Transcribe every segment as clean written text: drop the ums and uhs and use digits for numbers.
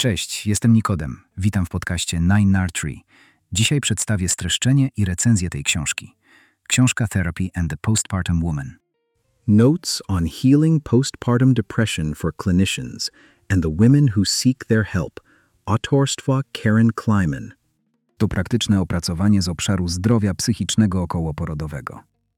Cześć, jestem Nikodem. Witam w podcaście Nine Artery. Dzisiaj przedstawię streszczenie i recenzję tej książki. Książka Therapy and the Postpartum Woman. Notes on Healing Postpartum Depression for Clinicians and the Women Who Seek Their Help. Autorstwa Karen Kleiman. To praktyczne opracowanie z obszaru zdrowia psychicznego okołoporodowego.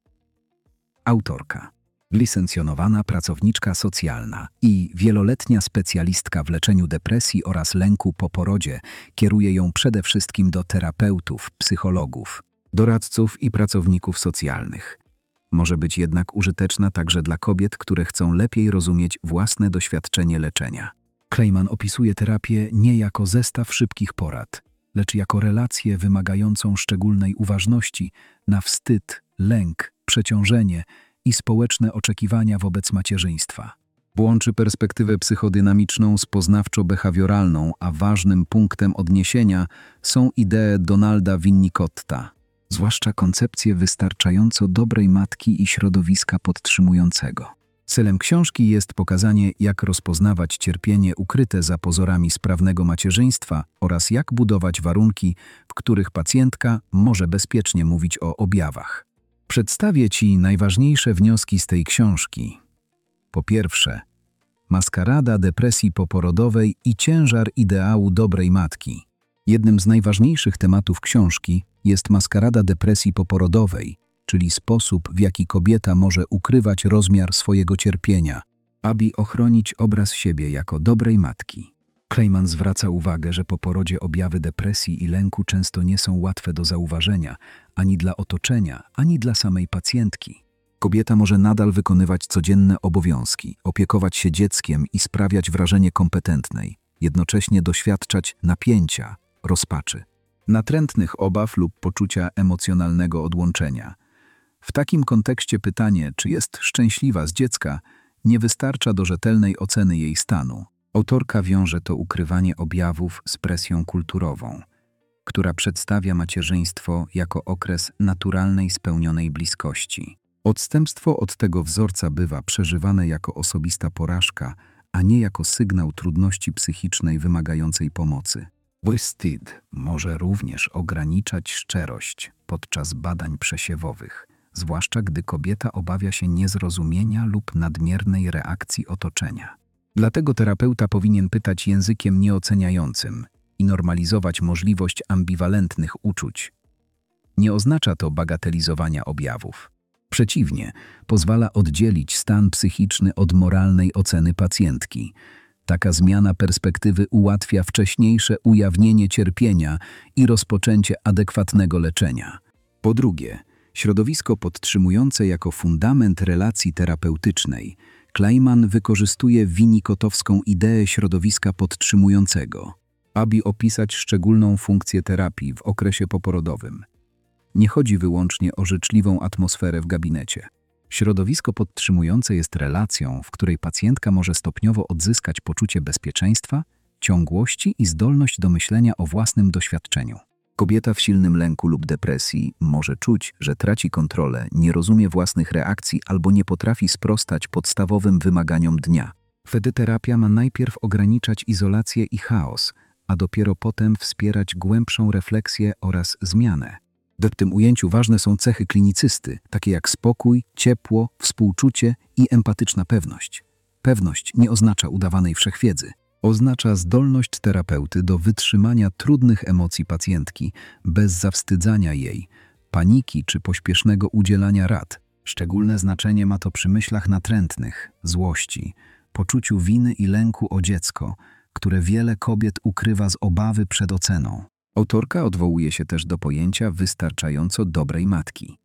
Autorka. Licencjonowana pracowniczka socjalna i wieloletnia specjalistka w leczeniu depresji oraz lęku po porodzie kieruje ją przede wszystkim do terapeutów, psychologów, doradców i pracowników socjalnych. Może być jednak użyteczna także dla kobiet, które chcą lepiej rozumieć własne doświadczenie leczenia. Kleiman opisuje terapię nie jako zestaw szybkich porad, lecz jako relację wymagającą szczególnej uważności na wstyd, lęk, przeciążenie i społeczne oczekiwania wobec macierzyństwa. Łączy perspektywę psychodynamiczną z poznawczo-behawioralną, a ważnym punktem odniesienia są idee Donalda Winnicotta, zwłaszcza koncepcję wystarczająco dobrej matki i środowiska podtrzymującego. Celem książki jest pokazanie, jak rozpoznawać cierpienie ukryte za pozorami sprawnego macierzyństwa oraz jak budować warunki, w których pacjentka może bezpiecznie mówić o objawach. Przedstawię Ci najważniejsze wnioski z tej książki. Po pierwsze, maskarada depresji poporodowej i ciężar ideału dobrej matki. Jednym z najważniejszych tematów książki jest maskarada depresji poporodowej, czyli sposób, w jaki kobieta może ukrywać rozmiar swojego cierpienia, aby ochronić obraz siebie jako dobrej matki. Kleiman zwraca uwagę, że po porodzie objawy depresji i lęku często nie są łatwe do zauważenia ani dla otoczenia, ani dla samej pacjentki. Kobieta może nadal wykonywać codzienne obowiązki, opiekować się dzieckiem i sprawiać wrażenie kompetentnej, jednocześnie doświadczać napięcia, rozpaczy, natrętnych obaw lub poczucia emocjonalnego odłączenia. W takim kontekście pytanie, czy jest szczęśliwa z dziecka, nie wystarcza do rzetelnej oceny jej stanu. Autorka wiąże to ukrywanie objawów z presją kulturową, która przedstawia macierzyństwo jako okres naturalnej, spełnionej bliskości. Odstępstwo od tego wzorca bywa przeżywane jako osobista porażka, a nie jako sygnał trudności psychicznej wymagającej pomocy. Wstyd może również ograniczać szczerość podczas badań przesiewowych, zwłaszcza gdy kobieta obawia się niezrozumienia lub nadmiernej reakcji otoczenia. Dlatego terapeuta powinien pytać językiem nieoceniającym i normalizować możliwość ambiwalentnych uczuć. Nie oznacza to bagatelizowania objawów. Przeciwnie, pozwala oddzielić stan psychiczny od moralnej oceny pacjentki. Taka zmiana perspektywy ułatwia wcześniejsze ujawnienie cierpienia i rozpoczęcie adekwatnego leczenia. Po drugie, środowisko podtrzymujące jako fundament relacji terapeutycznej. Kleiman wykorzystuje winnicotowską ideę środowiska podtrzymującego, aby opisać szczególną funkcję terapii w okresie poporodowym. Nie chodzi wyłącznie o życzliwą atmosferę w gabinecie. Środowisko podtrzymujące jest relacją, w której pacjentka może stopniowo odzyskać poczucie bezpieczeństwa, ciągłości i zdolność do myślenia o własnym doświadczeniu. Kobieta w silnym lęku lub depresji może czuć, że traci kontrolę, nie rozumie własnych reakcji albo nie potrafi sprostać podstawowym wymaganiom dnia. Wtedy terapia ma najpierw ograniczać izolację i chaos, a dopiero potem wspierać głębszą refleksję oraz zmianę. W tym ujęciu ważne są cechy klinicysty, takie jak spokój, ciepło, współczucie i empatyczna pewność. Pewność nie oznacza udawanej wszechwiedzy. Oznacza zdolność terapeuty do wytrzymania trudnych emocji pacjentki bez zawstydzania jej, paniki czy pośpiesznego udzielania rad. Szczególne znaczenie ma to przy myślach natrętnych, złości, poczuciu winy i lęku o dziecko, które wiele kobiet ukrywa z obawy przed oceną. Autorka odwołuje się też do pojęcia wystarczająco dobrej matki.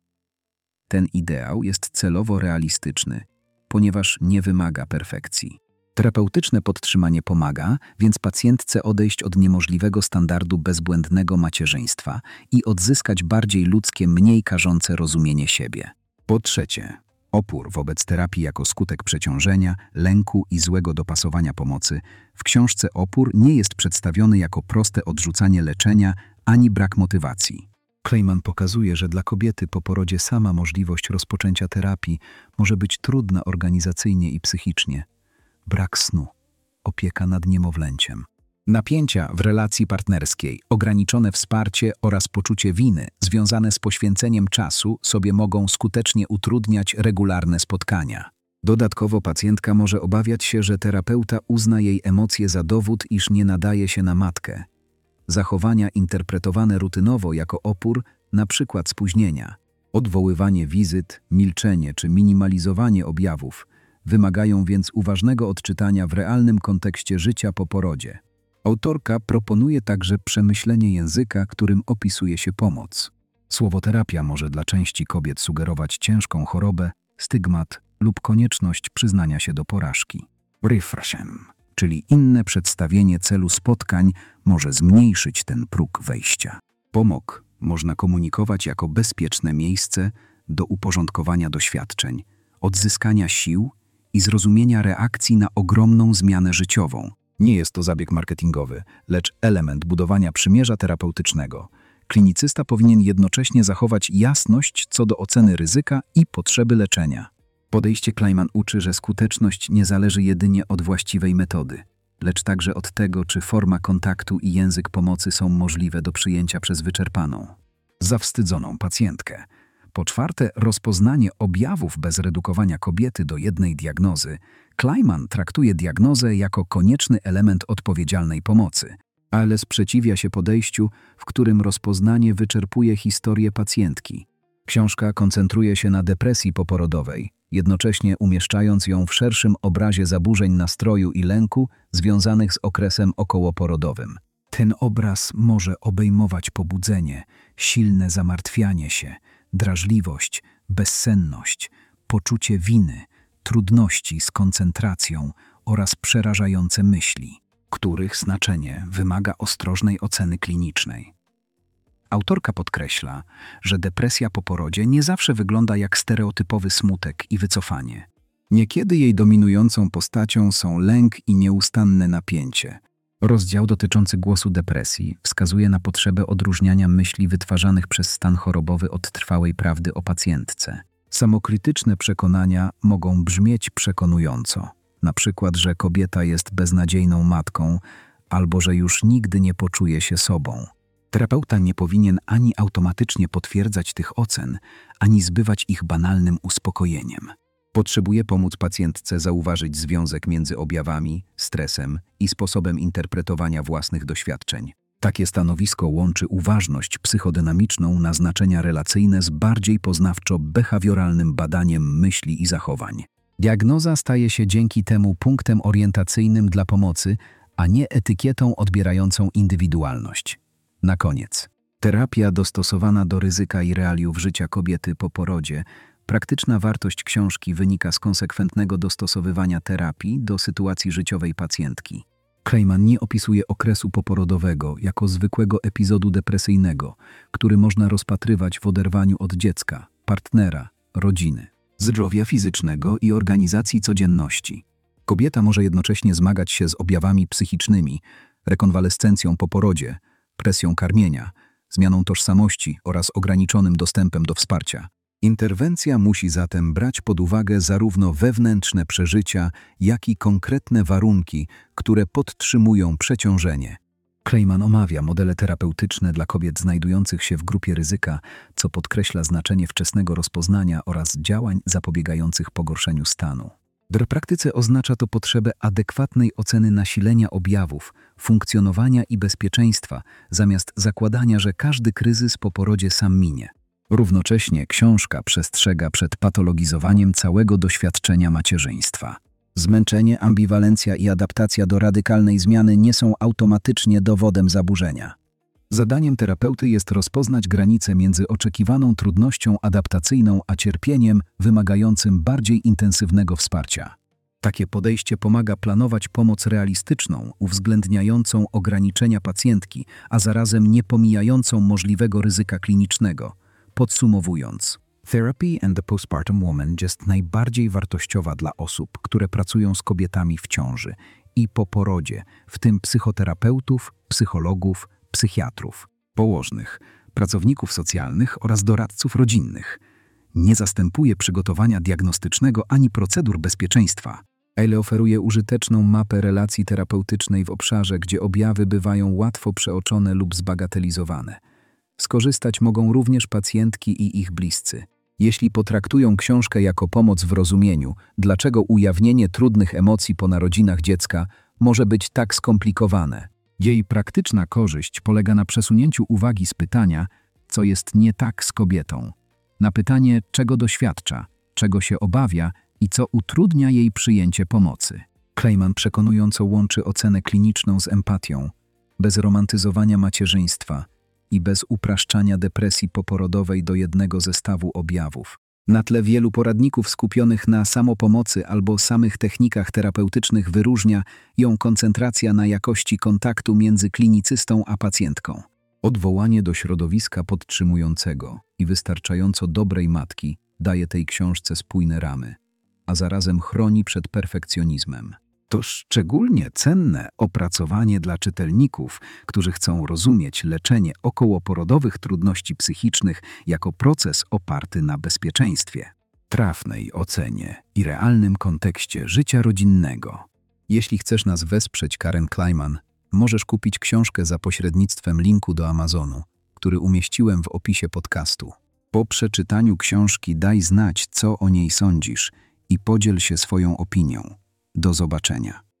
Ten ideał jest celowo realistyczny, ponieważ nie wymaga perfekcji. Terapeutyczne podtrzymanie pomaga więc pacjentce odejść od niemożliwego standardu bezbłędnego macierzyństwa i odzyskać bardziej ludzkie, mniej karzące rozumienie siebie. Po trzecie, opór wobec terapii jako skutek przeciążenia, lęku i złego dopasowania pomocy. W książce opór nie jest przedstawiony jako proste odrzucanie leczenia ani brak motywacji. Kleiman pokazuje, że dla kobiety po porodzie sama możliwość rozpoczęcia terapii może być trudna organizacyjnie i psychicznie. Brak snu, opieka nad niemowlęciem, Napięcia w relacji partnerskiej, ograniczone wsparcie oraz poczucie winy związane z poświęceniem czasu sobie mogą skutecznie utrudniać regularne spotkania. Dodatkowo pacjentka może obawiać się, że terapeuta uzna jej emocje za dowód, iż nie nadaje się na matkę. Zachowania interpretowane rutynowo jako opór, np. spóźnienia, odwoływanie wizyt, milczenie czy minimalizowanie objawów, wymagają więc uważnego odczytania w realnym kontekście życia po porodzie. Autorka proponuje także przemyślenie języka, którym opisuje się pomoc. Słowo terapia może dla części kobiet sugerować ciężką chorobę, stygmat lub konieczność przyznania się do porażki. Refreshing, czyli inne przedstawienie celu spotkań, może zmniejszyć ten próg wejścia. Pomok można komunikować jako bezpieczne miejsce do uporządkowania doświadczeń, odzyskania sił i zrozumienia reakcji na ogromną zmianę życiową. Nie jest to zabieg marketingowy, lecz element budowania przymierza terapeutycznego. Klinicysta powinien jednocześnie zachować jasność co do oceny ryzyka i potrzeby leczenia. Podejście Kleiman uczy, że skuteczność nie zależy jedynie od właściwej metody, lecz także od tego, czy forma kontaktu i język pomocy są możliwe do przyjęcia przez wyczerpaną, zawstydzoną pacjentkę. Po czwarte, rozpoznanie objawów bez redukowania kobiety do jednej diagnozy. Kleiman traktuje diagnozę jako konieczny element odpowiedzialnej pomocy, ale sprzeciwia się podejściu, w którym rozpoznanie wyczerpuje historię pacjentki. Książka koncentruje się na depresji poporodowej, jednocześnie umieszczając ją w szerszym obrazie zaburzeń nastroju i lęku związanych z okresem okołoporodowym. Ten obraz może obejmować pobudzenie, silne zamartwianie się, drażliwość, bezsenność, poczucie winy, trudności z koncentracją oraz przerażające myśli, których znaczenie wymaga ostrożnej oceny klinicznej. Autorka podkreśla, że depresja po porodzie nie zawsze wygląda jak stereotypowy smutek i wycofanie. Niekiedy jej dominującą postacią są lęk i nieustanne napięcie. Rozdział dotyczący głosu depresji wskazuje na potrzebę odróżniania myśli wytwarzanych przez stan chorobowy od trwałej prawdy o pacjentce. Samokrytyczne przekonania mogą brzmieć przekonująco, na przykład, że kobieta jest beznadziejną matką albo że już nigdy nie poczuje się sobą. Terapeuta nie powinien ani automatycznie potwierdzać tych ocen, ani zbywać ich banalnym uspokojeniem. Potrzebuje pomóc pacjentce zauważyć związek między objawami, stresem i sposobem interpretowania własnych doświadczeń. Takie stanowisko łączy uważność psychodynamiczną na znaczenia relacyjne z bardziej poznawczo-behawioralnym badaniem myśli i zachowań. Diagnoza staje się dzięki temu punktem orientacyjnym dla pomocy, a nie etykietą odbierającą indywidualność. Na koniec. Terapia dostosowana do ryzyka i realiów życia kobiety po porodzie. Praktyczna wartość książki wynika z konsekwentnego dostosowywania terapii do sytuacji życiowej pacjentki. Kleiman nie opisuje okresu poporodowego jako zwykłego epizodu depresyjnego, który można rozpatrywać w oderwaniu od dziecka, partnera, rodziny, zdrowia fizycznego i organizacji codzienności. Kobieta może jednocześnie zmagać się z objawami psychicznymi, rekonwalescencją po porodzie, presją karmienia, zmianą tożsamości oraz ograniczonym dostępem do wsparcia. Interwencja musi zatem brać pod uwagę zarówno wewnętrzne przeżycia, jak i konkretne warunki, które podtrzymują przeciążenie. Kleiman omawia modele terapeutyczne dla kobiet znajdujących się w grupie ryzyka, co podkreśla znaczenie wczesnego rozpoznania oraz działań zapobiegających pogorszeniu stanu. W praktyce oznacza to potrzebę adekwatnej oceny nasilenia objawów, funkcjonowania i bezpieczeństwa, zamiast zakładania, że każdy kryzys po porodzie sam minie. Równocześnie książka przestrzega przed patologizowaniem całego doświadczenia macierzyństwa. Zmęczenie, ambiwalencja i adaptacja do radykalnej zmiany nie są automatycznie dowodem zaburzenia. Zadaniem terapeuty jest rozpoznać granicę między oczekiwaną trudnością adaptacyjną a cierpieniem wymagającym bardziej intensywnego wsparcia. Takie podejście pomaga planować pomoc realistyczną, uwzględniającą ograniczenia pacjentki, a zarazem nie pomijającą możliwego ryzyka klinicznego. Podsumowując, Therapy and the Postpartum Woman jest najbardziej wartościowa dla osób, które pracują z kobietami w ciąży i po porodzie, w tym psychoterapeutów, psychologów, psychiatrów, położnych, pracowników socjalnych oraz doradców rodzinnych. Nie zastępuje przygotowania diagnostycznego ani procedur bezpieczeństwa. Eile oferuje użyteczną mapę relacji terapeutycznej w obszarze, gdzie objawy bywają łatwo przeoczone lub zbagatelizowane. Skorzystać mogą również pacjentki i ich bliscy. Jeśli potraktują książkę jako pomoc w rozumieniu, dlaczego ujawnienie trudnych emocji po narodzinach dziecka może być tak skomplikowane. Jej praktyczna korzyść polega na przesunięciu uwagi z pytania, co jest nie tak z kobietą, na pytanie, czego doświadcza, czego się obawia i co utrudnia jej przyjęcie pomocy. Klejman przekonująco łączy ocenę kliniczną z empatią, bez romantyzowania macierzyństwa i bez upraszczania depresji poporodowej do jednego zestawu objawów. Na tle wielu poradników skupionych na samopomocy albo samych technikach terapeutycznych wyróżnia ją koncentracja na jakości kontaktu między klinicystą a pacjentką. Odwołanie do środowiska podtrzymującego i wystarczająco dobrej matki daje tej książce spójne ramy, a zarazem chroni przed perfekcjonizmem. To szczególnie cenne opracowanie dla czytelników, którzy chcą rozumieć leczenie okołoporodowych trudności psychicznych jako proces oparty na bezpieczeństwie, trafnej ocenie i realnym kontekście życia rodzinnego. Jeśli chcesz nas wesprzeć, Karen Klejman, możesz kupić książkę za pośrednictwem linku do Amazonu, który umieściłem w opisie podcastu. Po przeczytaniu książki daj znać, co o niej sądzisz i podziel się swoją opinią. Do zobaczenia.